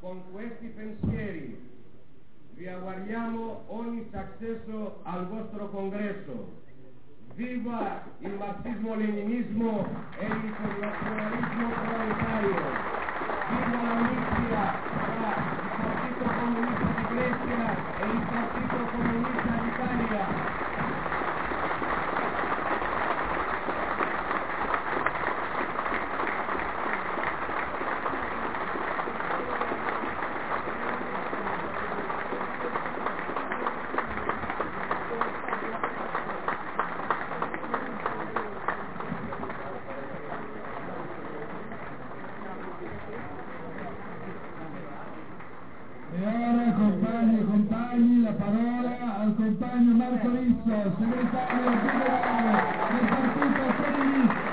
Con questi pensieri vi auguriamo ogni successo al vostro congresso. Viva il marxismo-leninismo e l'internazionalismo planetario! Viva l'amicizia tra il Partito Comunista di Grecia e il Partito Comunista d'Italia! La parola al compagno Marco Rizzo, segretario generale del Partito Comunista.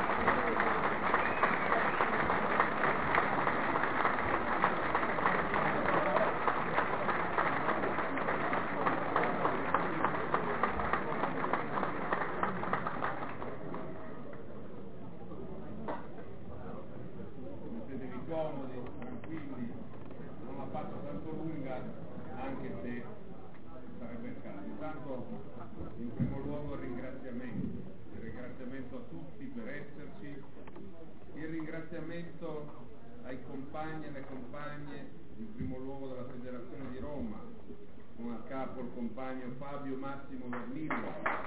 Mettetevi comodi, tranquilli, non la faccio tanto lunga, anche se sarebbe il caso. Intanto, in primo luogo, il ringraziamento a tutti per esserci, il ringraziamento ai compagni e alle compagne, in primo luogo della Federazione di Roma, con a capo il compagno Fabio Massimo Vermillo,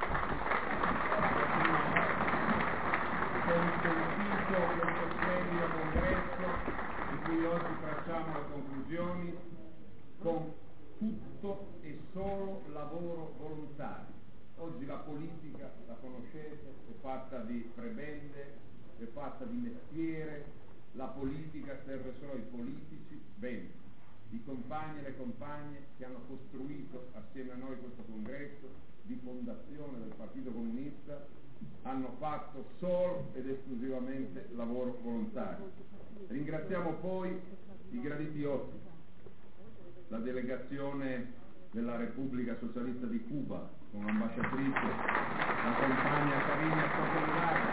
consentito questo splendido congresso di cui oggi tracciamo le conclusioni con tutto e solo lavoro volontario. Oggi la politica, la conoscete, è fatta di prebende, è fatta di mestiere, la politica serve solo ai politici. Bene, i compagni e le compagne che hanno costruito assieme a noi questo congresso di fondazione del Partito Comunista hanno fatto solo ed esclusivamente lavoro volontario. Ringraziamo poi i graditi ospiti, la delegazione della Repubblica Socialista di Cuba, con l'ambasciatrice, la compagna Carina Socolare,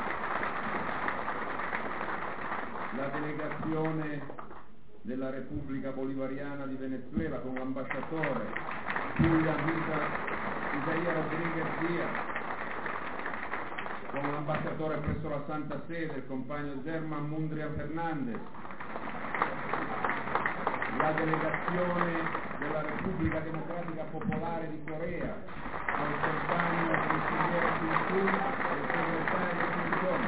la delegazione della Repubblica Bolivariana di Venezuela, con l'ambasciatore Julia Isaia Rodriguez Díaz, con l'ambasciatore presso la Santa Sede, il compagno German Mundrian Fernandez, la delegazione della Repubblica Democratica Popolare di Corea, con il compagno consigliere Sun e il segretario Sun.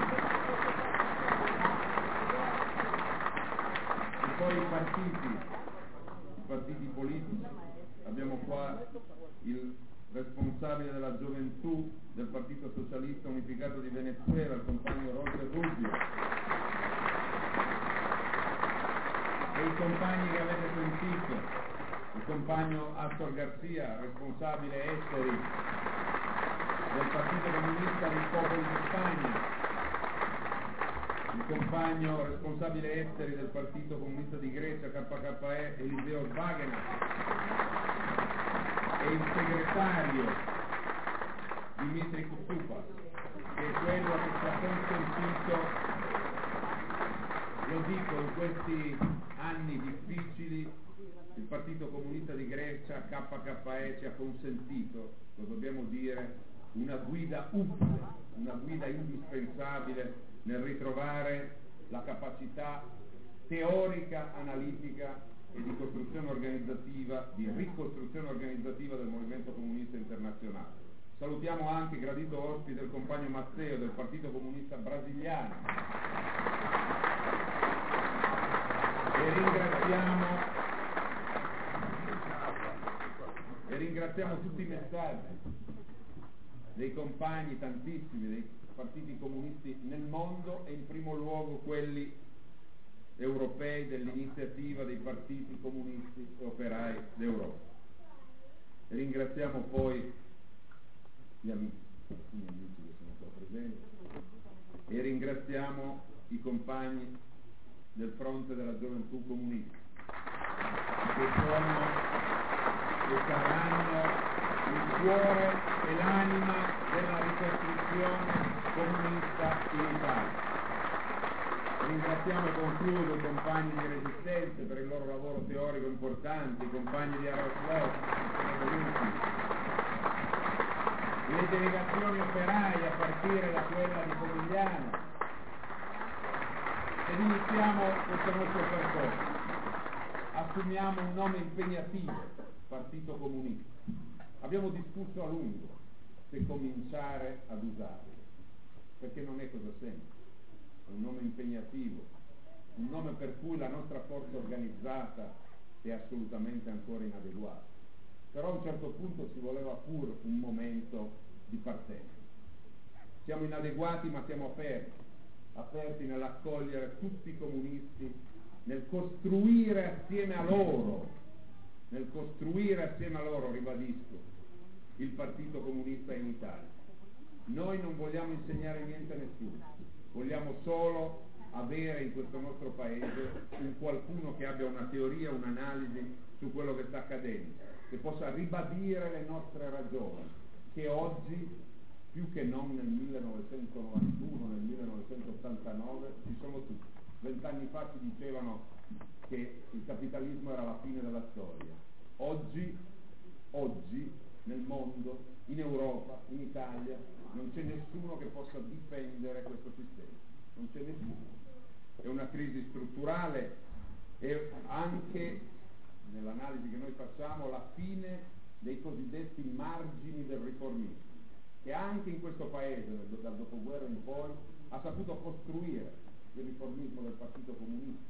E poi i partiti politici. Abbiamo qua il responsabile della gioventù del Partito Socialista Unificato di Venezuela, il compagno Roger Rubio, e i compagni che avete sentito, il compagno Astor Garcia, responsabile esteri del Partito Comunista dei Popoli di Spagna, il compagno responsabile esteri del Partito Comunista di Grecia KKE Eliseo Wagner, e il segretario Dimitri Kutsupas, che è quello che ci ha consentito, lo dico, in questi anni difficili il Partito Comunista di Grecia KKE ci ha consentito, lo dobbiamo dire, una guida utile, una guida indispensabile nel ritrovare la capacità teorica, analitica e di costruzione organizzativa, di ricostruzione organizzativa del movimento comunista internazionale. Salutiamo anche, gradito ospite, il compagno Matteo del Partito Comunista Brasiliano e ringraziamo tutti i messaggi dei compagni, tantissimi, dei partiti comunisti nel mondo, e in primo luogo quelli europei dell'iniziativa dei partiti comunisti e operai d'Europa. E ringraziamo poi gli amici che sono qua presenti, e ringraziamo i compagni del fronte della gioventù comunista, che sono e saranno il cuore e l'anima della ricostruzione comunista in Italia. Ringraziamo e concludo i compagni di Resistenze per il loro lavoro teorico importante, i compagni di Aeroslet che sono venuti, le delegazioni operaie a partire da quella di Pomigliano, ed iniziamo questo nostro percorso. Assumiamo un nome impegnativo, Partito Comunista. Abbiamo discusso a lungo se cominciare ad usarlo, perché non è cosa semplice. È un nome impegnativo, un nome per cui la nostra forza organizzata è assolutamente ancora inadeguata. Però a un certo punto ci voleva pur un momento di partenza. Siamo inadeguati ma siamo aperti nell'accogliere tutti i comunisti, nel costruire assieme a loro, ribadisco, il Partito Comunista in Italia. Noi non vogliamo insegnare niente a nessuno. Vogliamo solo avere in questo nostro paese un qualcuno che abbia una teoria, un'analisi su quello che sta accadendo, che possa ribadire le nostre ragioni, che oggi, più che non nel 1991, nel 1989, ci sono tutti. 20 anni fa ci dicevano che il capitalismo era la fine della storia. Oggi, nel mondo, in Europa, in Italia, non c'è nessuno che possa difendere questo sistema, non c'è nessuno. È una crisi strutturale e anche, nell'analisi che noi facciamo, la fine dei cosiddetti margini del riformismo, che anche in questo paese, dal dopoguerra in poi, ha saputo costruire il riformismo del Partito Comunista,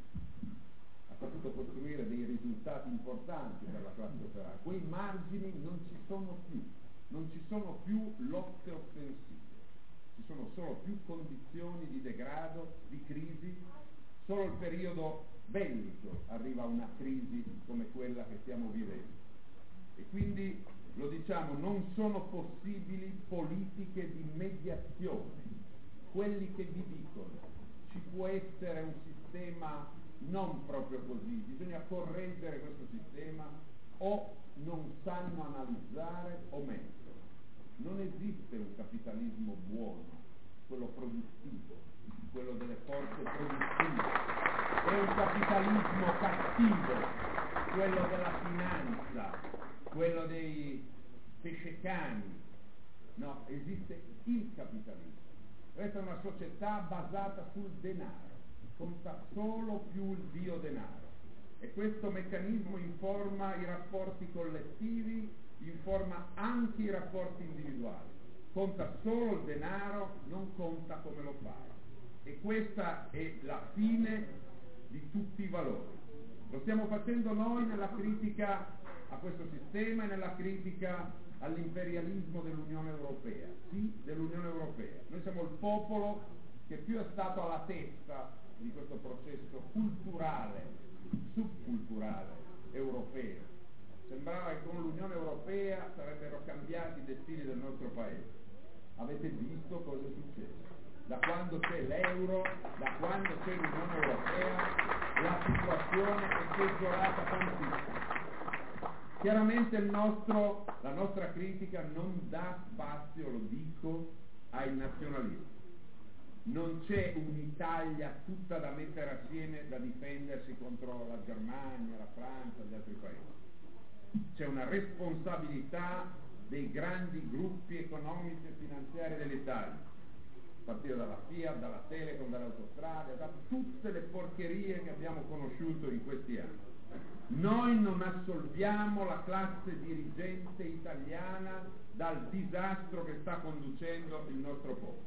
ha saputo costruire dei risultati importanti per la classe operaia. Quei margini non ci sono più. Non ci sono più lotte offensive, ci sono solo più condizioni di degrado, di crisi. Solo il periodo bellico arriva a una crisi come quella che stiamo vivendo. E quindi, lo diciamo, non sono possibili politiche di mediazione. Quelli che vi dicono ci può essere un sistema non proprio così, bisogna correggere questo sistema, o non sanno analizzare o meglio. Non esiste un capitalismo buono, quello produttivo, quello delle forze produttive. È un capitalismo cattivo, quello della finanza, quello dei pescecani. No, esiste il capitalismo. Questa è una società basata sul denaro, conta solo più il dio denaro. E questo meccanismo informa i rapporti collettivi, informa anche i rapporti individuali. Conta solo il denaro, non conta come lo fai. E questa è la fine di tutti i valori. Lo stiamo facendo noi nella critica a questo sistema e nella critica all'imperialismo dell'Unione Europea. Sì, dell'Unione Europea. Noi siamo il popolo che più è stato alla testa di questo processo culturale, subculturale europeo. Sembrava che con l'Unione Europea sarebbero cambiati i destini del nostro paese. Avete visto cosa è successo? Da quando c'è l'euro, da quando c'è l'Unione Europea, la situazione è peggiorata tantissimo. Chiaramente la nostra critica non dà spazio, lo dico, ai nazionalismi. Non c'è un'Italia tutta da mettere assieme, da difendersi contro la Germania, la Francia, gli altri paesi. C'è una responsabilità dei grandi gruppi economici e finanziari dell'Italia, a partire dalla Fiat, dalla Telecom, dalle autostrade, da tutte le porcherie che abbiamo conosciuto in questi anni. Noi non assolviamo la classe dirigente italiana dal disastro che sta conducendo il nostro popolo.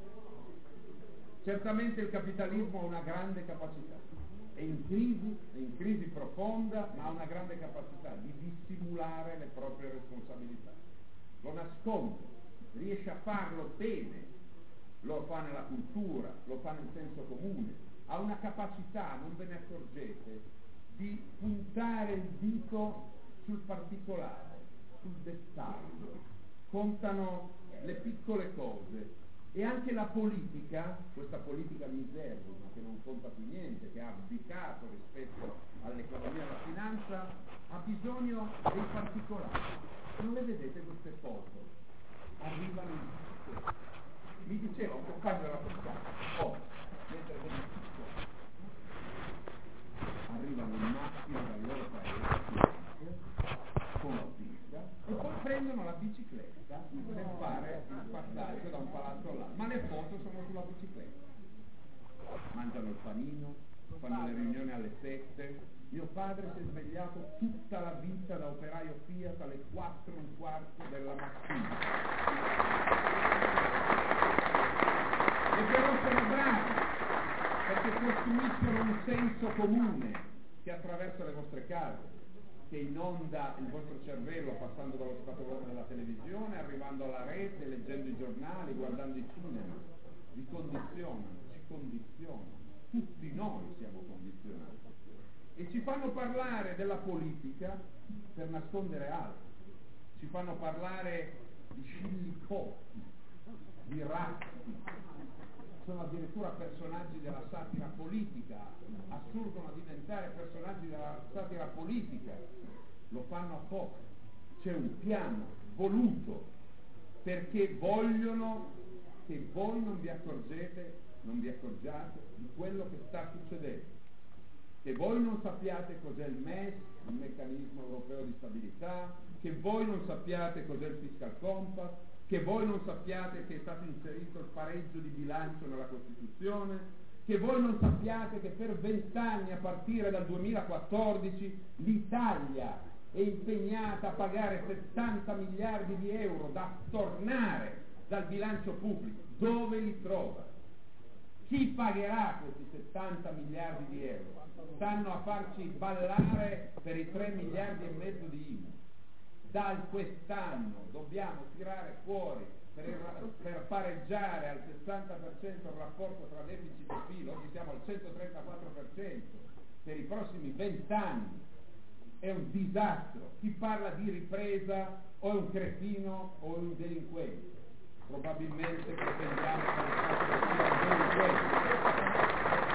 Certamente il capitalismo ha una grande capacità, è in crisi profonda, ma ha una grande capacità di dissimulare le proprie responsabilità. Lo nasconde, riesce a farlo bene, lo fa nella cultura, lo fa nel senso comune, ha una capacità, non ve ne accorgete, di puntare il dito sul particolare, sul dettaglio. Contano le piccole cose. E anche la politica, questa politica miserrima che non conta più niente, che ha abdicato rispetto all'economia e alla finanza, ha bisogno dei particolari. Non le vedete queste foto? Arrivano in tutto. Mi diceva un compagno della facoltà, mentre venivo tutto, lato là, ma le foto sono sulla bicicletta, mangiano il panino, fanno le riunioni alle 7. Mio padre si è svegliato tutta la vita da operaio Fiat alle 4:15 della mattina. E però sono bravi, perché costruiscono un senso comune che attraversa le vostre case, che inonda il vostro cervello passando dallo scatolone della televisione, arrivando alla rete, leggendo i giornali, guardando i cinema. Vi condizionano, ci condizionano, tutti noi siamo condizionati. E ci fanno parlare della politica per nascondere altro. Ci fanno parlare di scillicotti, di ratti. Sono addirittura personaggi della satira politica, assurgono a diventare personaggi della satira politica. Lo fanno apposta. C'è un piano voluto perché vogliono che voi non vi accorgiate di quello che sta succedendo. Che voi non sappiate cos'è il MES, il meccanismo europeo di stabilità, che voi non sappiate cos'è il fiscal compact, che voi non sappiate che è stato inserito il pareggio di bilancio nella Costituzione, che voi non sappiate che per 20 anni a partire dal 2014 l'Italia è impegnata a pagare 70 miliardi di euro da stornare dal bilancio pubblico. Dove li trova? Chi pagherà questi 70 miliardi di euro? Stanno a farci ballare per i 3 miliardi e mezzo di IVA. Da quest'anno dobbiamo tirare fuori per pareggiare al 60% il rapporto tra deficit e PIL. Oggi siamo al 134% per i prossimi 20 anni. È un disastro. Chi parla di ripresa o è un cretino o è un delinquente. Probabilmente pretendiamo che il fatto sia un delinquente.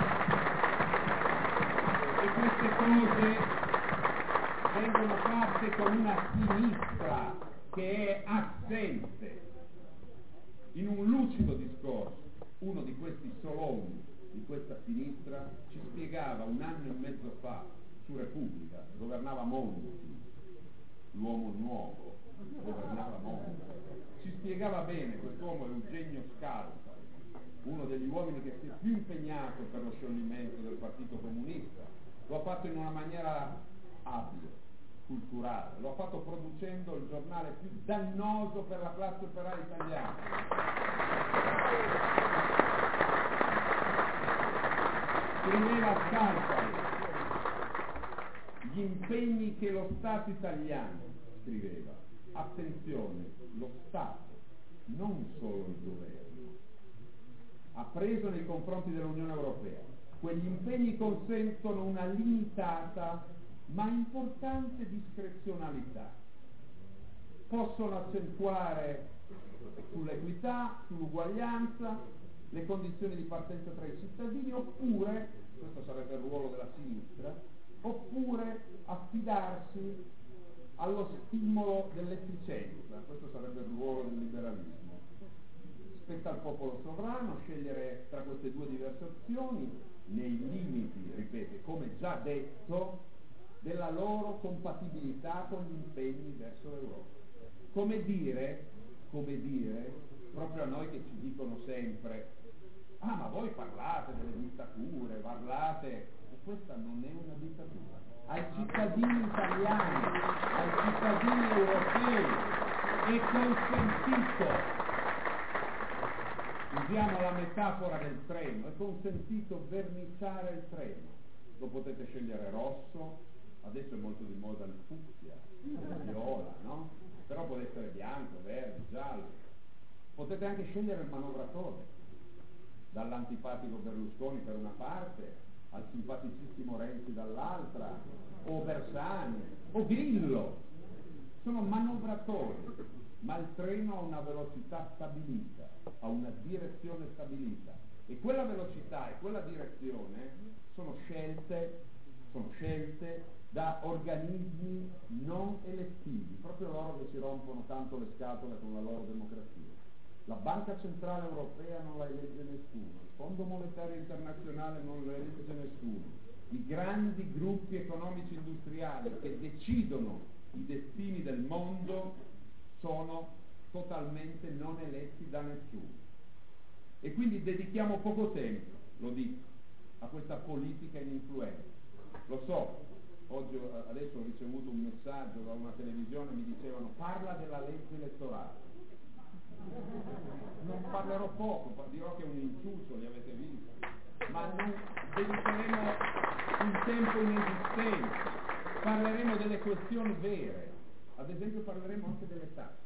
E queste cose vengono fatte con una sinistra che è assente. In un lucido discorso, uno di questi soloni di questa sinistra ci spiegava 1 anno e mezzo fa su Repubblica, governava Monti, l'uomo nuovo, governava Monti. Ci spiegava bene, quest'uomo è Eugenio Scalfari, uno degli uomini che si è più impegnato per lo scioglimento del Partito Comunista. Lo ha fatto in una maniera abile, culturale, lo ha fatto producendo il giornale più dannoso per la classe operaia italiana. Scriveva Scalfari, gli impegni che lo Stato italiano, scriveva, attenzione, lo Stato, non solo il governo, ha preso nei confronti dell'Unione Europea. Quegli impegni consentono una limitata ma importante discrezionalità. Possono accentuare sull'equità, sull'uguaglianza, le condizioni di partenza tra i cittadini, oppure, questo sarebbe il ruolo della sinistra, oppure affidarsi allo stimolo dell'efficienza, questo sarebbe il ruolo del liberalismo. Spetta al popolo sovrano scegliere tra queste due diverse opzioni, nei limiti, ripete, come già detto, della loro compatibilità con gli impegni verso l'Europa. Come dire, proprio a noi che ci dicono sempre, ah ma voi parlate delle dittature, parlate, e questa non è una dittatura. Ai cittadini italiani, ai cittadini europei è consentito, usiamo la metafora del treno, è consentito verniciare il treno. Lo potete scegliere rosso, adesso è molto di moda il fucsia, il viola, no? Però può essere bianco, verde, giallo. Potete anche scegliere il manovratore, dall'antipatico Berlusconi per una parte, al simpaticissimo Renzi dall'altra, o Bersani, o Grillo. Sono manovratori, ma il treno ha una velocità stabilita, ha una direzione stabilita. E quella velocità e quella direzione sono scelte da organismi non elettivi, proprio loro che si rompono tanto le scatole con la loro democrazia. La Banca Centrale Europea non la elegge nessuno, il Fondo Monetario Internazionale non la elegge nessuno, i grandi gruppi economici industriali che decidono i destini del mondo sono totalmente non eletti da nessuno. E quindi dedichiamo poco tempo, lo dico, a questa politica ininfluente. Lo so, oggi, adesso ho ricevuto un messaggio da una televisione, mi dicevano parla della legge elettorale. Non parlerò poco, dirò che è un inciucio, li avete visti, ma non dedicheremo un tempo inesistente, parleremo delle questioni vere, ad esempio parleremo anche delle tasse.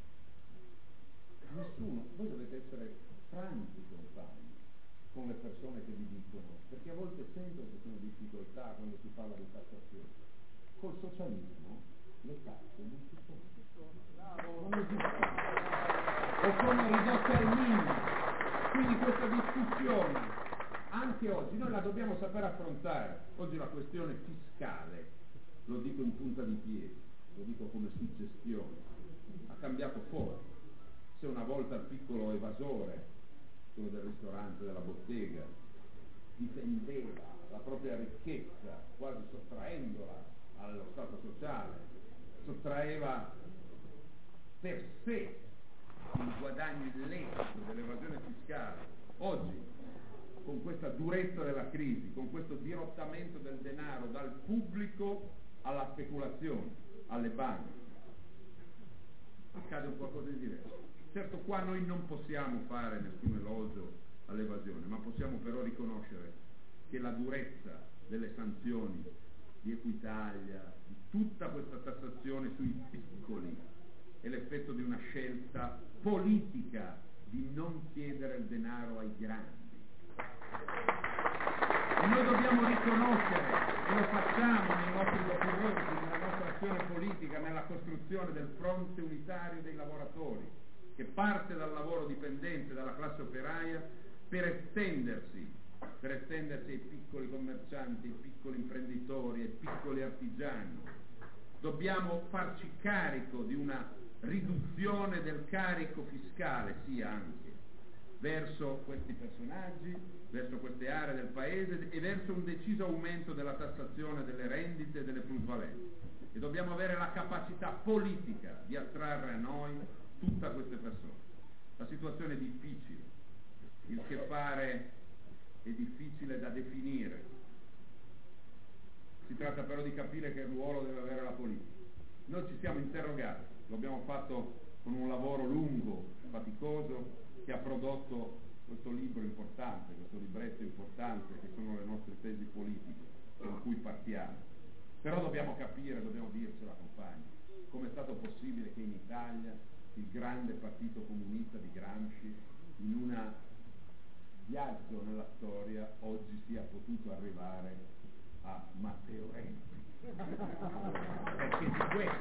Nessuno, voi dovete essere franchi, compagni, con le persone che vi dicono, perché a volte sento che sono difficoltà quando si parla di tassazione. Col socialismo le tasse non ci sono, non esistono, o sono ridotte al minimo. Quindi questa discussione anche oggi noi la dobbiamo saper affrontare. Oggi la questione fiscale, lo dico in punta di piedi, lo dico come suggestione, ha cambiato forma. Se una volta il piccolo evasore, quello del ristorante, della bottega, difendeva la propria ricchezza quasi sottraendola allo stato sociale, sottraeva per sé il guadagno illecito dell'evasione fiscale, oggi con questa durezza della crisi, con questo dirottamento del denaro dal pubblico alla speculazione, alle banche, accade un qualcosa di diverso. Certo, qua noi non possiamo fare nessun elogio all'evasione, ma possiamo però riconoscere che la durezza delle sanzioni di Equitalia, di tutta questa tassazione sui piccoli, è l'effetto di una scelta politica di non chiedere il denaro ai grandi. E noi dobbiamo riconoscere, e lo facciamo nei nostri documenti, nella nostra azione politica, nella costruzione del fronte unitario dei lavoratori, che parte dal lavoro dipendente, dalla classe operaia, per estendersi ai piccoli commercianti, ai piccoli imprenditori, ai piccoli artigiani. Dobbiamo farci carico di una riduzione del carico fiscale, sì, anche verso questi personaggi, verso queste aree del paese e verso un deciso aumento della tassazione delle rendite e delle plusvalenze. E dobbiamo avere la capacità politica di attrarre a noi tutte queste persone. La situazione è difficile, il che fare è difficile da definire. Si tratta però di capire che ruolo deve avere la politica. Noi ci siamo interrogati, lo abbiamo fatto con un lavoro lungo, faticoso, che ha prodotto questo libro importante, questo libretto importante, che sono le nostre tesi politiche con cui partiamo. Però dobbiamo capire, dobbiamo dircela, compagni, come è stato possibile che in Italia il grande partito comunista di Gramsci, in un viaggio nella storia, oggi sia potuto arrivare a Matteo Renzi. Perché di questo.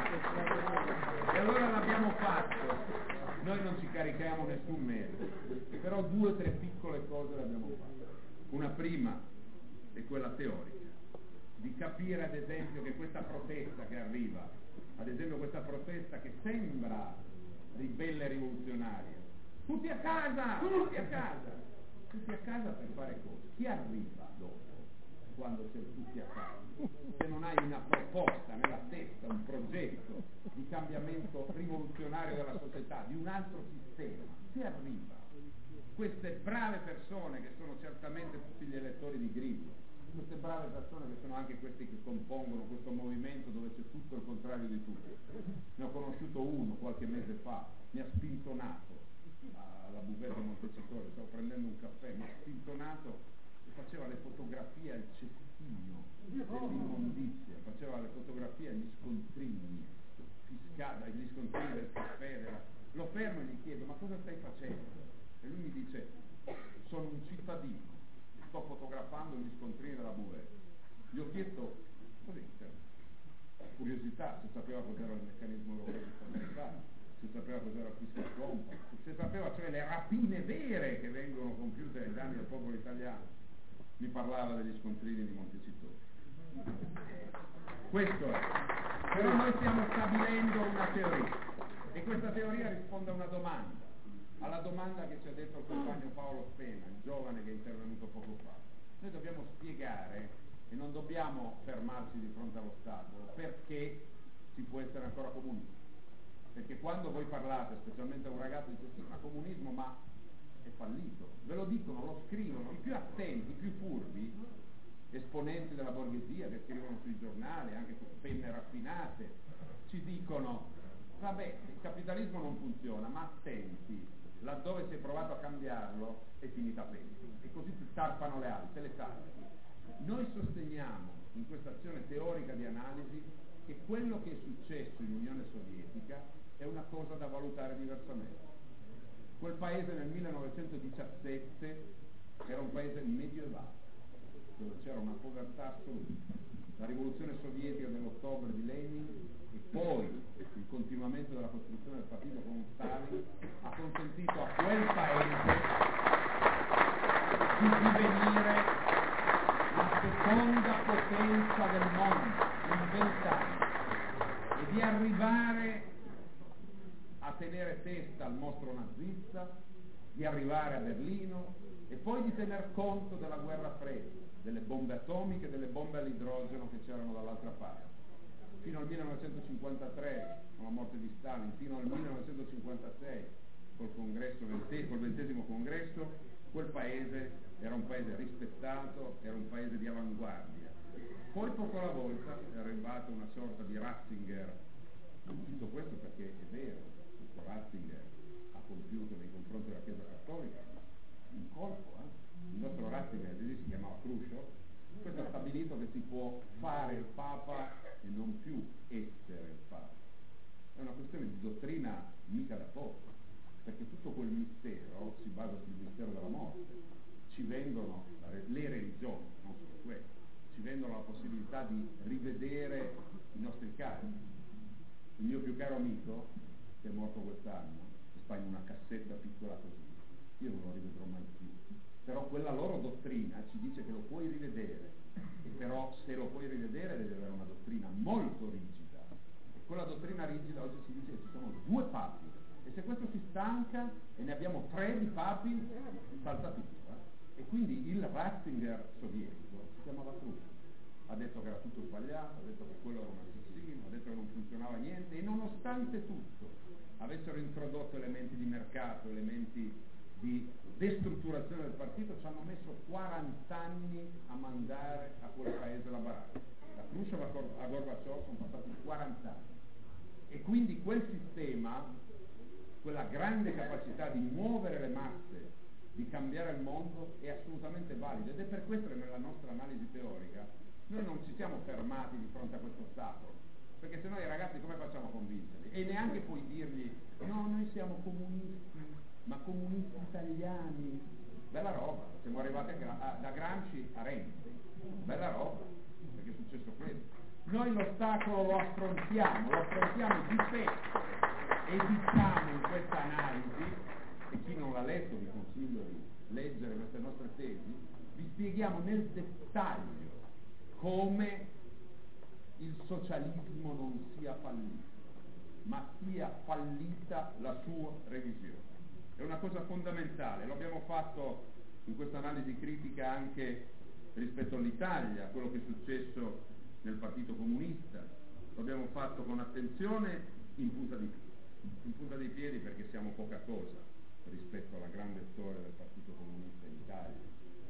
E allora l'abbiamo fatto. Noi non ci carichiamo nessun merito, però 2 o 3 piccole cose le abbiamo fatte. Una prima è quella teorica, di capire ad esempio che questa protesta che arriva, ad esempio questa protesta che sembra ribelle rivoluzionaria, tutti a casa, tutti a casa, tutti a casa per fare cosa? Chi arriva dopo, quando sei tutti a casa? Se non hai una proposta nella testa, un progetto di cambiamento rivoluzionario della società, di un altro sistema, si arriva. Queste brave persone che sono certamente tutti gli elettori di Grillo, queste brave persone che sono anche questi che compongono questo movimento dove c'è tutto il contrario di tutto. Ne ho conosciuto uno qualche mese fa, mi ha spintonato alla Buvetta Montecitorio, stavo prendendo un caffè, mi ha spintonato e faceva le fotografie al cestino dell'immondizia, faceva le fotografie agli scontrini fiscali, agli scontrini del caffè, lo fermo e gli chiedo: ma cosa stai facendo? E lui mi dice: sono un cittadino, sto fotografando gli scontrini della Buvetta. Gli ho chiesto, così, curiosità, se sapeva cos'era il meccanismo europeo di stabilità, se sapeva cos'era il fiscal compact, se sapeva cioè le rapine vere che vengono compiute ai danni del popolo italiano. Mi parlava degli scontrini di Montecitorio. Questo è. Però noi stiamo stabilendo una teoria e questa teoria risponde a una domanda, alla domanda che ci ha detto il compagno Paolo Spena, il giovane che è intervenuto poco fa. Noi dobbiamo spiegare e non dobbiamo fermarci di fronte allo Stato perché si può essere ancora comunisti. Perché quando voi parlate, specialmente a un ragazzo, dice sì, ma comunismo, ma è fallito. Ve lo dicono, lo scrivono, i più attenti, i più furbi, esponenti della borghesia che scrivono sui giornali, anche con penne raffinate, ci dicono, vabbè, il capitalismo non funziona, ma attenti, laddove si è provato a cambiarlo è finita peggio. E così si tarpano le ali, se le tagliano. Noi sosteniamo in questa azione teorica di analisi che quello che è successo in Unione Sovietica è una cosa da valutare diversamente. Quel paese nel 1917 era un paese medievale, dove c'era una povertà assoluta. La rivoluzione sovietica dell'ottobre di Lenin e poi il continuamento della costruzione del partito con Stalin ha consentito a quel paese di divenire la seconda potenza del mondo in 20 anni e di arrivare a tenere testa al mostro nazista, di arrivare a Berlino e poi di tener conto della guerra fredda, delle bombe atomiche e delle bombe all'idrogeno che c'erano dall'altra parte. Fino al 1953, con la morte di Stalin, fino al 1956, col 20° congresso, quel paese era un paese rispettato, era un paese di avanguardia. Poi poco alla volta è arrivata una sorta di Ratzinger, tutto questo perché è vero, questo Ratzinger ha compiuto nei confronti della Chiesa Cattolica un colpo, il nostro Ratzinger si chiamava Khrushchev, questo ha stabilito che si può fare il Papa e non più essere il Papa. È una questione di dottrina mica da poco, perché tutto quel mistero si basa sul mistero della morte. Ci vendono le religioni, non solo questo, ci vendono la possibilità di rivedere i nostri cari. Il mio più caro amico, che è morto quest'anno, sta in una cassetta piccola così, io non lo rivedrò mai più. Però quella loro dottrina ci dice che lo puoi rivedere, e però se lo puoi rivedere deve avere una dottrina molto rigida, e quella dottrina rigida oggi si dice che ci sono 2 papi, e se questo si stanca e ne abbiamo 3 di papi, salta tutto. E quindi il Ratzinger sovietico si chiamava Khrushchev, ha detto che era tutto sbagliato, ha detto che quello era un assassino, ha detto che non funzionava niente, e nonostante tutto avessero introdotto elementi di mercato, elementi di destrutturazione del partito, ci hanno messo 40 anni a mandare a quel paese la baracca. Da Khrushchev a Gorbaciov sono passati 40 anni. E quindi quel sistema, quella grande capacità di muovere le masse, di cambiare il mondo, è assolutamente valido, ed è per questo che nella nostra analisi teorica noi non ci siamo fermati di fronte a questo ostacolo, perché se no i ragazzi come facciamo a convincerli? E neanche puoi dirgli no, noi siamo comunisti, ma comunisti italiani, bella roba, siamo arrivati da Gramsci a Renzi, bella roba, perché è successo questo. Noi l'ostacolo lo affrontiamo di petto, e diciamo in questa analisi, e chi non l'ha letto vi consiglio di leggere queste nostre tesi, vi spieghiamo nel dettaglio come il socialismo non sia fallito, ma sia fallita la sua revisione. È una cosa fondamentale, lo abbiamo fatto in questa analisi critica anche rispetto all'Italia, quello che è successo nel Partito Comunista, lo abbiamo fatto con attenzione in punta di piedi perché siamo poca cosa rispetto alla grande storia del Partito Comunista in Italia.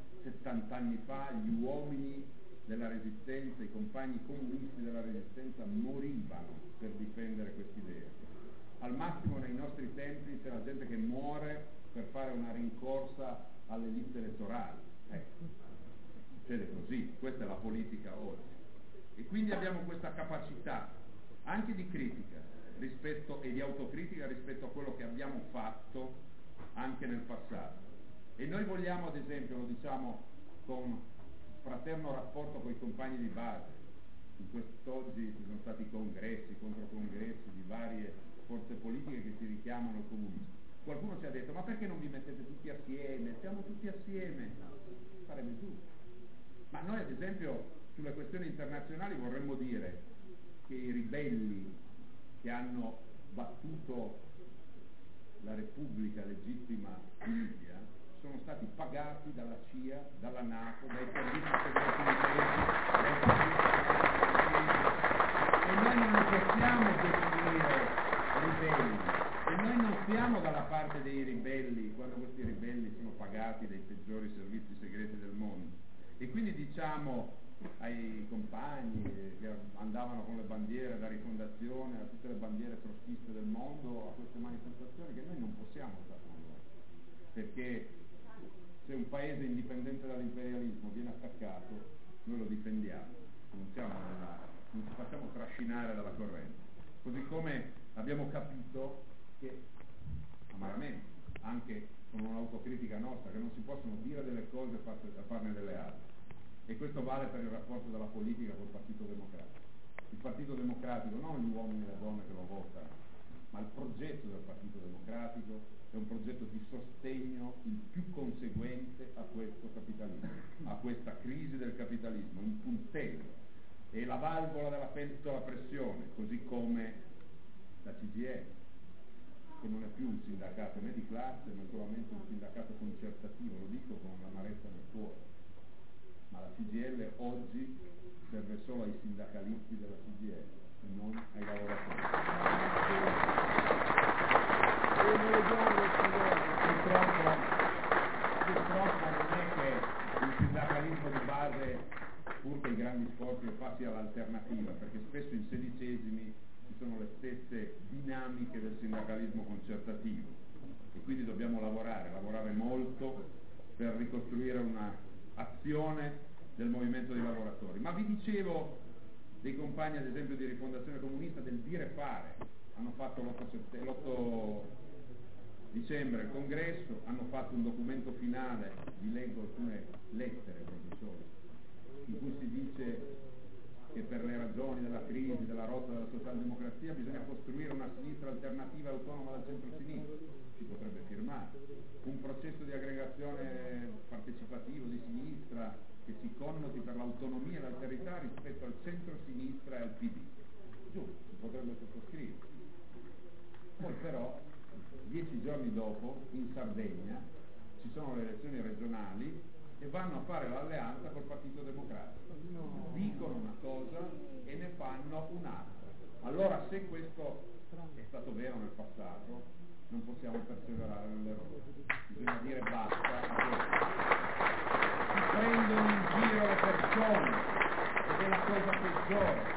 70 anni fa gli uomini della Resistenza, i compagni comunisti della Resistenza morivano per difendere quest'idea. Al massimo nei nostri tempi c'è la gente che muore per fare una rincorsa alle liste elettorali. Succede così, questa è la politica oggi. E quindi abbiamo questa capacità anche di critica e di autocritica rispetto a quello che abbiamo fatto anche nel passato. E noi vogliamo, ad esempio, lo diciamo con fraterno rapporto con i compagni di base, in quest'oggi ci sono stati congressi, controcongressi di varie forze politiche che si richiamano al comunismo. Qualcuno ci ha detto, ma perché non vi mettete tutti assieme? Siamo tutti assieme. Sarebbe giusto. Ma noi, ad esempio, sulle questioni internazionali vorremmo dire che i ribelli che hanno battuto la Repubblica legittima in Libia sono stati pagati dalla CIA, dalla NATO, dai servizi segreti inglesi, dai servizi segreti inglesi. E noi non li possiamo definire ribelli, E noi non siamo dalla parte dei ribelli, quando questi ribelli sono pagati dai peggiori servizi segreti del mondo. E quindi diciamo ai compagni che andavano con le bandiere da Rifondazione a tutte le bandiere trotskiste del mondo, a queste manifestazioni, che noi non possiamo stare con loro, perché se un paese indipendente dall'imperialismo viene attaccato, noi lo difendiamo, non ci facciamo trascinare dalla corrente. Così come abbiamo capito che, amaramente, anche con un'autocritica nostra, che non si possono dire delle cose e farne delle altre. E questo vale per il rapporto della politica col Partito Democratico. Il Partito Democratico, non gli uomini e le donne che lo votano, ma il progetto del Partito Democratico è un progetto di sostegno il più conseguente a questo capitalismo, a questa crisi del capitalismo, un puntello, è la valvola della pentola a pressione, così come la CGIL, che non è più un sindacato né di classe, ma solamente un sindacato concertativo, lo dico con l'amarezza nel cuore. Ma la CGIL oggi serve solo ai sindacalisti della CGIL e non ai lavoratori. Purtroppo non è che il sindacalismo di base, pur che i grandi sforzi che fa, sia l'alternativa, perché spesso in sedicesimi ci sono le stesse dinamiche del sindacalismo concertativo e quindi dobbiamo lavorare molto per ricostruire una azione del movimento dei lavoratori. Ma vi dicevo dei compagni, ad esempio, di Rifondazione Comunista, del dire fare. Hanno fatto l'8 dicembre il congresso, hanno fatto un documento finale, vi leggo alcune lettere proprio solo, in cui si dice che per le ragioni della crisi, della rotta della socialdemocrazia bisogna costruire una sinistra alternativa e autonoma dal centro-sinistra, si potrebbe firmare, un processo di aggregazione partecipativo di sinistra che si connoti per l'autonomia e l'alterità rispetto al centro-sinistra e al PD. Giusto, si potrebbe sottoscrivere. Poi però, 10 giorni dopo, in Sardegna, ci sono le elezioni regionali e vanno a fare l'alleanza col Partito Democratico. Dicono una cosa e ne fanno un'altra. Allora, se questo è stato vero nel passato, non possiamo perseverare nell'errore. Bisogna dire basta a questo. Si prendono in giro le persone ed è la cosa peggiore.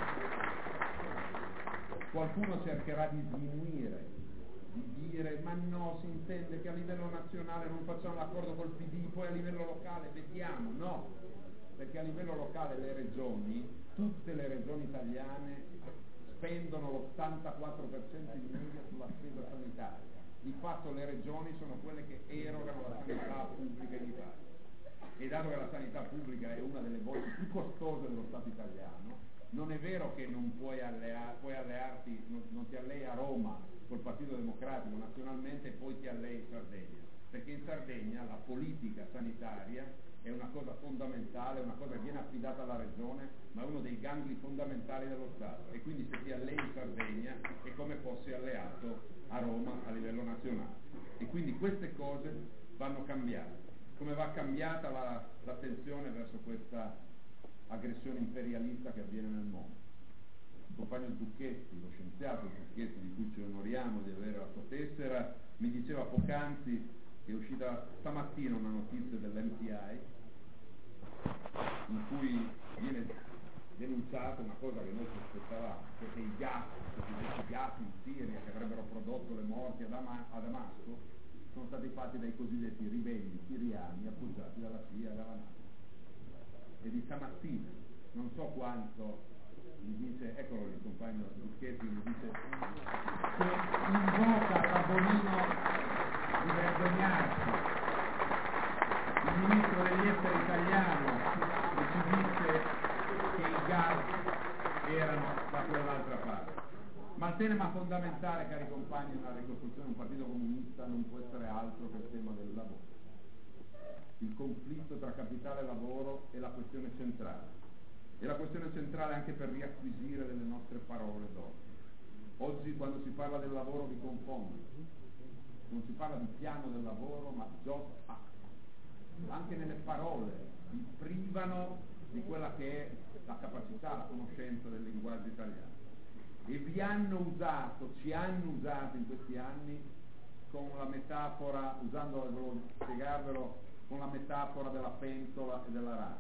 Qualcuno cercherà di sminuire, di dire ma no, si intende che a livello nazionale non facciamo l'accordo col PD, poi a livello locale vediamo. No, perché a livello locale le regioni, tutte le regioni italiane spendono l'84% in media sulla spesa sanitaria. Di fatto le regioni sono quelle che erogano la sanità pubblica in Italia. E dato che la sanità pubblica è una delle voci più costose dello Stato italiano, non è vero che non puoi allearti, non ti allei a Roma col Partito Democratico nazionalmente e poi ti allei in Sardegna, perché in Sardegna la politica sanitaria è una cosa fondamentale, una cosa che viene affidata alla regione, ma è uno dei gangli fondamentali dello Stato, e quindi se ti allei in Sardegna è come fossi alleato a Roma a livello nazionale, e quindi queste cose vanno cambiate. Come va cambiata l'attenzione verso questa aggressione imperialista che avviene nel mondo. Il compagno Zucchetti, lo scienziato Zucchetti, di cui ci onoriamo di avere la sua tessera, mi diceva poc'anzi che è uscita stamattina una notizia dell'MTI in cui viene denunciata una cosa che noi sospettavamo, cioè che i cosiddetti gas in Siria che avrebbero prodotto le morti a Damasco sono stati fatti dai cosiddetti ribelli siriani appoggiati dalla CIA e dalla NATO. E di stamattina, non so quanto, mi dice, eccolo lì, il compagno Zucchetti, mi dice che invoca Rabolino di vergognarsi, il ministro degli esteri italiano, che ci dice che i gas erano da quell'altra parte. Ma il tema fondamentale, cari compagni, nella ricostruzione di un partito comunista non può essere altro che il tema del lavoro. Il conflitto tra capitale e lavoro è la questione centrale. È la questione centrale anche per riacquisire delle nostre parole d'oggi. Oggi quando si parla del lavoro vi confondono. Non si parla di piano del lavoro, ma Jobs Act. Anche nelle parole vi privano di quella che è la capacità, la conoscenza del linguaggio italiano. e ci hanno usato in questi anni con la metafora, usandola, volevo spiegarvelo, con la metafora della pentola e della rana.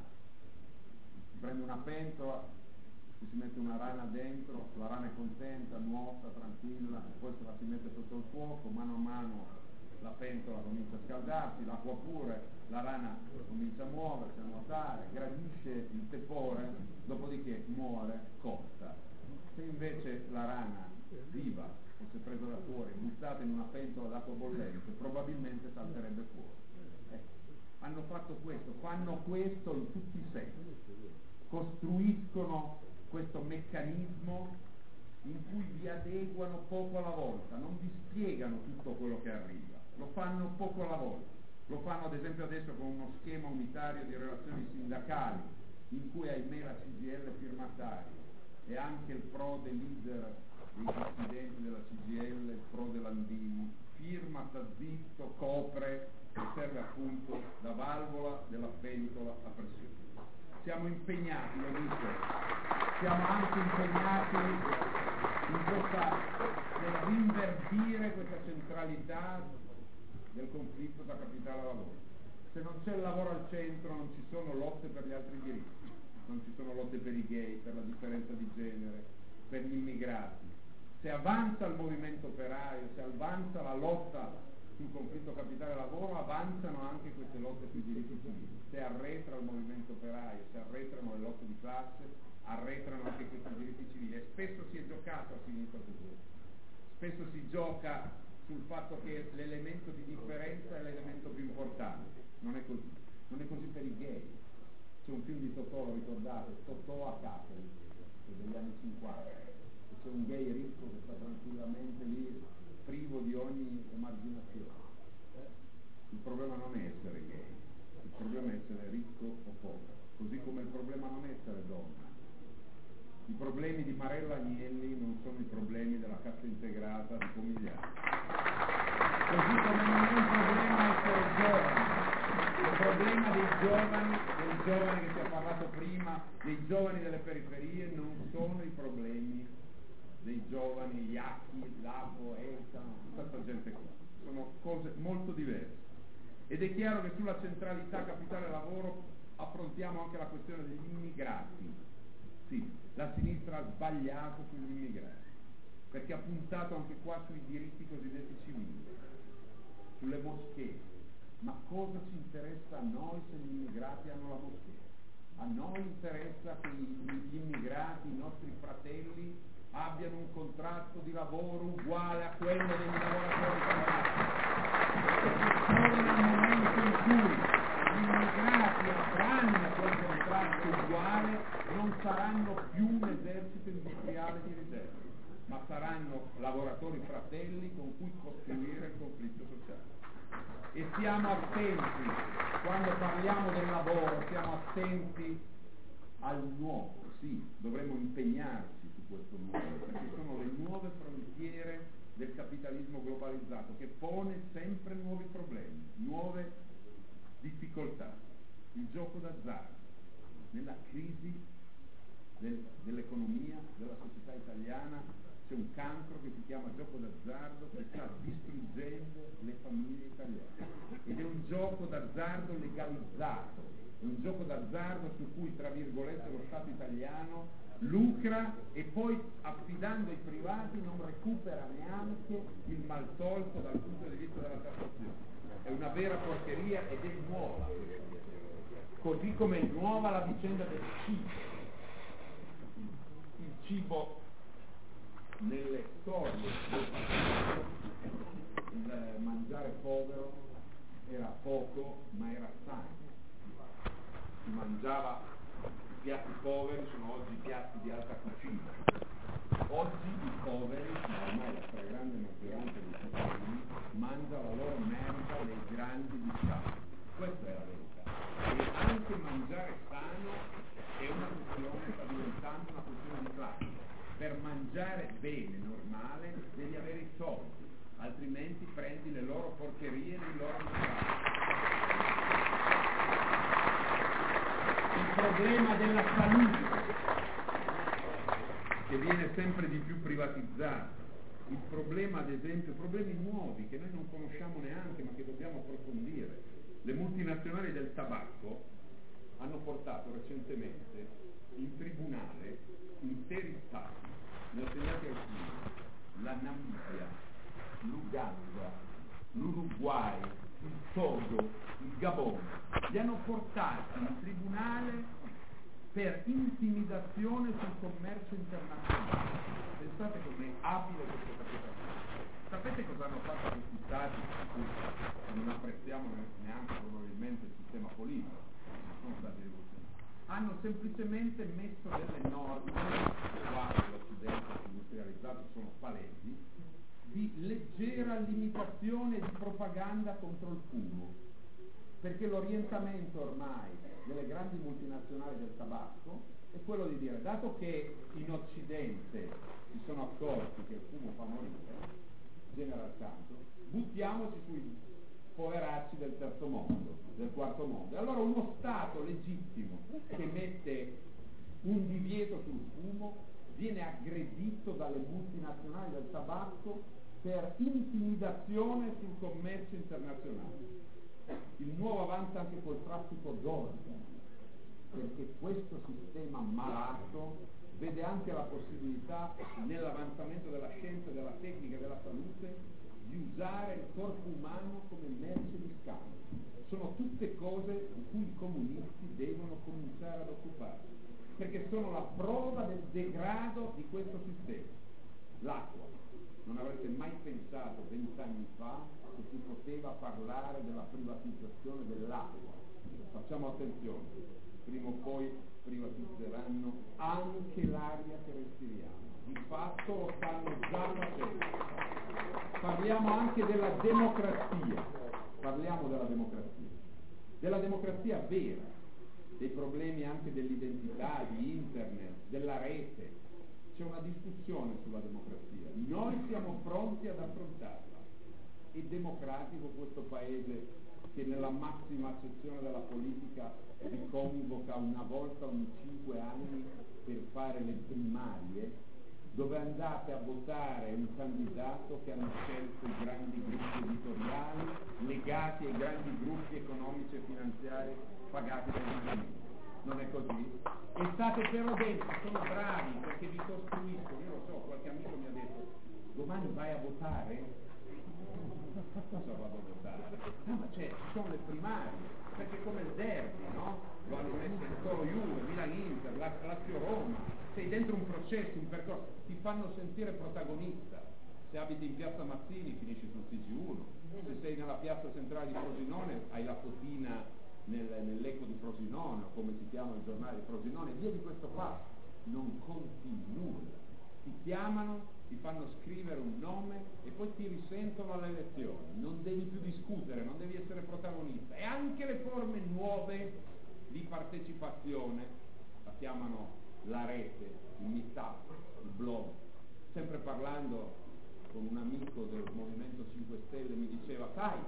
Si prende una pentola, si mette una rana dentro, la rana è contenta, nuota, tranquilla, poi se la si mette sotto il fuoco, mano a mano la pentola comincia a scaldarsi, l'acqua pure, la rana comincia a muoversi, a nuotare, gradisce il tepore, dopodiché muore cotta. Se invece la rana viva fosse presa da fuori, buttata in una pentola d'acqua bollente, probabilmente salterebbe fuori. Hanno fatto questo, fanno questo in tutti i sensi, costruiscono questo meccanismo in cui vi adeguano poco alla volta, non vi spiegano tutto quello che arriva, lo fanno poco alla volta. Lo fanno ad esempio adesso con uno schema unitario di relazioni sindacali in cui ahimè la CGIL è firmataria e anche il PRODE leader dei dissidenti della CGIL, il PRODE Landini, firma, sta zitto, copre e serve appunto da valvola della pentola a pressione. Siamo impegnati, lo dico, siamo anche impegnati in nel rinverdire questa centralità del conflitto tra capitale e lavoro. Se non c'è il lavoro al centro non ci sono lotte per gli altri diritti, non ci sono lotte per i gay, per la differenza di genere, per gli immigrati. Se avanza il movimento operaio, se avanza la lotta sul conflitto capitale-lavoro, avanzano anche queste lotte sui diritti civili. Se arretra il movimento operaio, se arretrano le lotte di classe, arretrano anche questi diritti civili. E spesso si è giocato a sinistra su questo. Spesso si gioca sul fatto che l'elemento di differenza è l'elemento più importante. Non è così. Non è così per i gay. C'è un film di Totò, lo ricordate? Totò a Capri, degli anni 50. C'è un gay ricco che sta tranquillamente lì, privo di ogni emarginazione. Il problema non è essere gay, il problema è essere ricco o povero, così come il problema non è essere donna. I problemi di Marella Agnelli non sono i problemi della cassa integrata di Pomigliano. Così come non è un problema essere giovani. Il problema dei giovani che si è parlato prima, dei giovani delle periferie, non sono i problemi dei giovani Iacchi, Lapo, Elsa, questa gente qua. Sono cose molto diverse. Ed è chiaro che sulla centralità capitale-lavoro affrontiamo anche la questione degli immigrati. Sì, la sinistra ha sbagliato sugli immigrati, perché ha puntato anche qua sui diritti cosiddetti civili, sulle moschee. Ma cosa ci interessa a noi se gli immigrati hanno la moschea? A noi interessa che gli immigrati, i nostri fratelli, abbiano un contratto di lavoro uguale a quello degli lavoratori italiani. Solo nel momento in cui gli immigrati avranno quel contratto uguale non saranno più un esercito industriale di riserva, ma saranno lavoratori fratelli con cui costruire il conflitto sociale. E siamo attenti, quando parliamo del lavoro, siamo attenti al nuovo, sì, dovremmo impegnarci su questo nuovo, perché sono le nuove frontiere del capitalismo globalizzato che pone sempre nuovi problemi, nuove difficoltà. Il gioco d'azzardo, nella crisi dell'economia, della società italiana, c'è un cancro che si chiama gioco d'azzardo che sta distruggendo le famiglie italiane. Ed è un gioco d'azzardo legalizzato, è un gioco d'azzardo su cui, tra virgolette, lo Stato italiano lucra e poi, affidando ai privati, non recupera neanche il maltolto dal punto di vista della tassazione. È una vera porcheria ed è nuova. Così come è nuova la vicenda del cibo. Il cibo nelle storie del passato, il mangiare povero era poco ma era sano. Si mangiava, i piatti poveri sono oggi piatti di alta cucina. Oggi i poveri, ma ormai la stragrande maggioranza dei cittadini, mangia la loro merita dei grandi distacchi. Questa è la verità. E anche mangiare sano è una questione, sta diventando una questione di classe. Per mangiare bene, normale, devi avere i soldi, altrimenti prendi le loro porcherie nei loro ristoranti. Il problema della salute, che che viene sempre di più privatizzata, il problema ad esempio, problemi nuovi che noi non conosciamo neanche ma che dobbiamo approfondire. Le multinazionali del tabacco hanno portato recentemente in tribunale interi stati, ne ho segnati alcuni: la Namibia, l'Uganda, l'Uruguay, il Togo, il Gabon, li hanno portati in tribunale per intimidazione sul commercio internazionale. Pensate com'è abile questo capitalismo. Sapete cosa hanno fatto questi stati, di cui non apprezziamo neanche probabilmente il sistema politico, non sono stati rivoluzionari? Hanno semplicemente messo delle norme, qua nell'Occidente industrializzato sono palesi, di leggera limitazione di propaganda contro il fumo, perché l'orientamento ormai delle grandi multinazionali del tabacco è quello di dire, dato che in Occidente si sono accorti che il fumo fa morire, genera il cancro, buttiamoci sui poveracci del terzo mondo, del quarto mondo. E allora uno Stato legittimo che mette un divieto sul fumo viene aggredito dalle multinazionali del tabacco per intimidazione sul commercio internazionale. Il nuovo avanza anche col traffico d'organi, perché questo sistema malato vede anche la possibilità, nell'avanzamento della scienza, della tecnica e della salute, di usare il corpo umano come merce di scambio. Sono tutte cose di cui i comunisti devono cominciare ad occuparsi, perché sono la prova del degrado di questo sistema. L'acqua. Non avreste mai pensato 20 anni fa che si poteva parlare della privatizzazione dell'acqua. Facciamo attenzione, prima o poi privatizzeranno anche l'aria che respiriamo. Di fatto lo stanno già facendo. Parliamo anche della democrazia. Parliamo della democrazia vera, dei problemi anche dell'identità, di internet, della rete. C'è una discussione sulla democrazia, noi siamo pronti ad affrontarla. È democratico questo paese che nella massima accezione della politica vi convoca una volta ogni 5 anni per fare le primarie, dove andate a votare un candidato che hanno scelto i grandi gruppi editoriali legati ai grandi gruppi economici e finanziari pagati dai cittadini. Non è così? E state però dentro, sono bravi perché vi costruiscono. Io lo so, qualche amico mi ha detto: domani vai a votare? Cosa vado a votare? No, ma ci sono le primarie, perché come il derby, no? Lo hanno messo in Toro Juve, Milan Inter, Lazio Roma, sei dentro un processo, un percorso, ti fanno sentire protagonista. Se abiti in piazza Mazzini finisci sul TG1, se sei nella piazza centrale di Frosinone hai la fotina nell'Eco di Frosinone, o come si chiama il giornale di Frosinone, via di questo passo. Non conti nulla, ti chiamano, ti fanno scrivere un nome e poi ti risentono alle elezioni, non devi più discutere, non devi essere protagonista. E anche le forme nuove di partecipazione, la chiamano la rete, il meetup, il blog. Sempre parlando con un amico del Movimento 5 Stelle mi diceva: sai,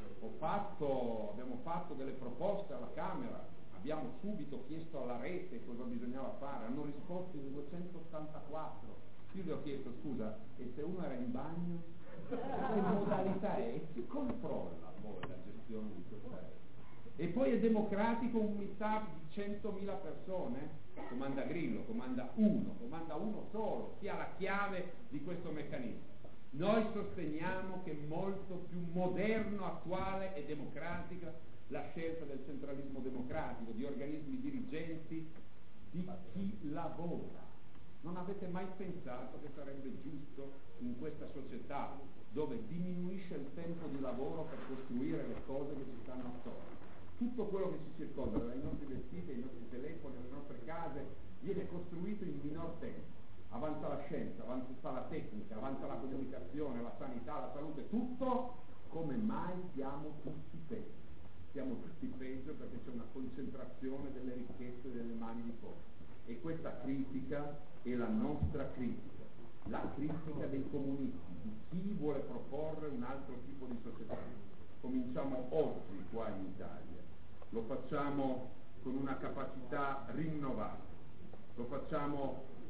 abbiamo fatto delle proposte alla Camera, abbiamo subito chiesto alla rete cosa bisognava fare, hanno risposto in 284. Io gli ho chiesto: scusa, e se uno era in bagno? Che modalità è? E chi controlla poi la gestione di questa rete? E poi è democratico un meetup di 100.000 persone? Comanda Grillo, comanda uno solo, chi ha la chiave di questo meccanismo. Noi sosteniamo che è molto più moderno, attuale e democratica la scelta del centralismo democratico, di organismi dirigenti, di chi lavora. Non avete mai pensato che sarebbe giusto in questa società dove diminuisce il tempo di lavoro per costruire le cose che ci stanno attorno? Tutto quello che ci circonda, dai nostri vestiti, ai nostri telefoni, alle nostre case, viene costruito in minor tempo. Avanza la scienza, avanza la tecnica, avanza la comunicazione, la sanità, la salute, tutto. Come mai siamo tutti peggio? Siamo tutti peggio perché c'è una concentrazione delle ricchezze nelle mani di pochi. E questa critica è la nostra critica, la critica dei comunisti, di chi vuole proporre un altro tipo di società. Cominciamo oggi qua in Italia, lo facciamo con una capacità rinnovata, lo facciamo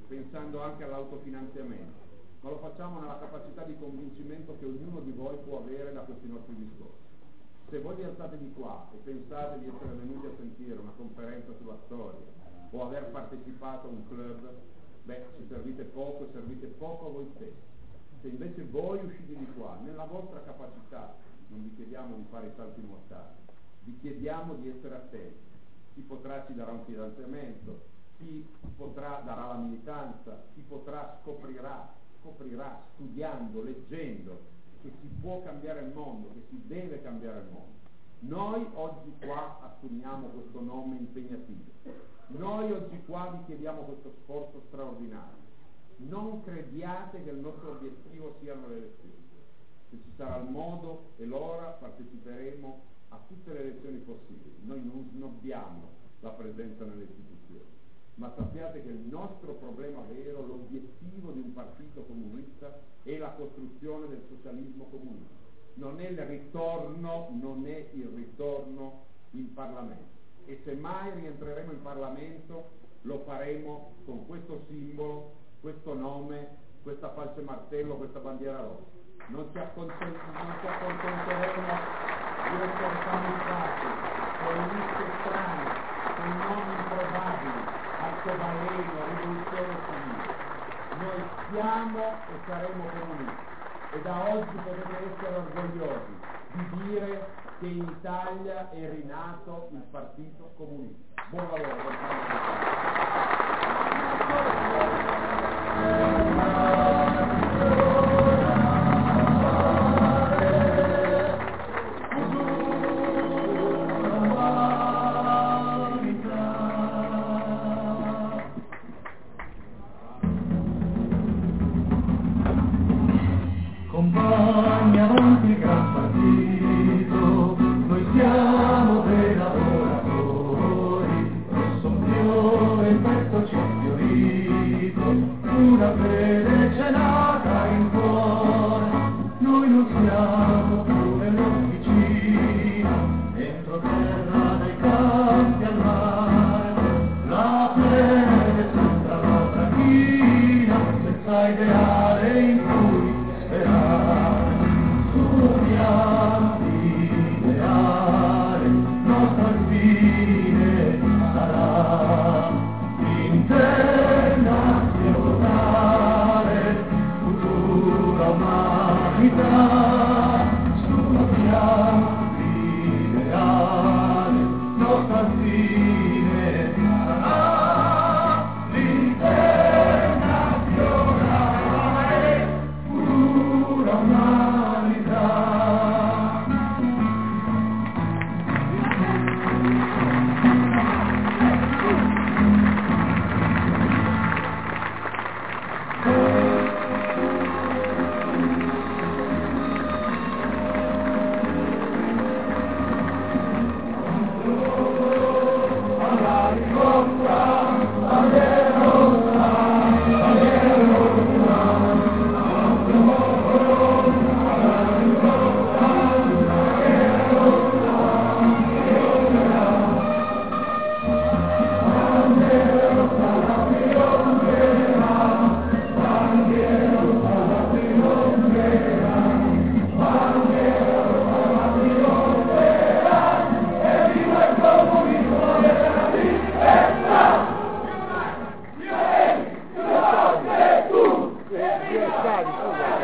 pensando anche all'autofinanziamento, ma lo facciamo nella capacità di convincimento che ognuno di voi può avere da questi nostri discorsi. Se voi vi alzate di qua e pensate di essere venuti a sentire una conferenza sulla storia o aver partecipato a un club, ci servite poco a voi stessi. Se invece voi uscite di qua, nella vostra capacità, non vi chiediamo di fare i salti mortali, vi chiediamo di essere attenti. Chi potrà ci darà un finanziamento, chi potrà darà la militanza, chi potrà scoprirà studiando, leggendo, che si può cambiare il mondo, che si deve cambiare il mondo. Noi oggi qua assumiamo questo nome impegnativo, noi oggi qua vi chiediamo questo sforzo straordinario. Non crediate che il nostro obiettivo siano le elezioni. Se ci sarà il modo e l'ora parteciperemo a tutte le elezioni possibili. Noi non snobbiamo la presenza nelle istituzioni, ma sappiate che il nostro problema vero, l'obiettivo di un partito comunista, è la costruzione del socialismo comunista. Non è il ritorno in Parlamento. E se mai rientreremo in Parlamento lo faremo con questo simbolo, questo nome, questa falce martello, questa bandiera rossa. Non ci accontenteremo di essere camuffati con liste strane, con nomi improbabili, arcobaleno, rivoluzione civile. Noi siamo e saremo comunisti e da oggi potete essere orgogliosi di dire che in Italia è rinato il Partito Comunista. Buon Compagni avanti il gran partito, noi siamo dei lavoratori, rosso un fiore in petto ci ha fiorito, una fede celata in cuore, noi non siamo più nell'officina, dentro terra dai campi al mare, la fede sembra una trachina, senza ideale in cui suoniamo ideale, nostra fine sarà internazionale, futura umanità, suoniamo ideale, nostra fine sarà l'internazionale, futura umanità. Scusa.